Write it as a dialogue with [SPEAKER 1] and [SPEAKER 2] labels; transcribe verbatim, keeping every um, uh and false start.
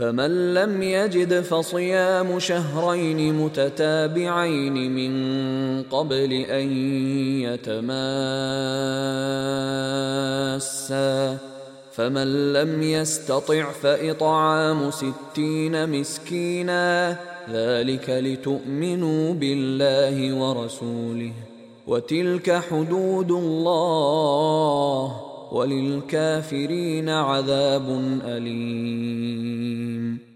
[SPEAKER 1] فمن لم يجد فصيام شهرين متتابعين من قبل أن يتماسا، فمن لم يستطع فإطعام ستين مسكينا، ذلك لتؤمنوا بالله ورسوله، وتلك حدود الله، وللكافرين عذاب أليم.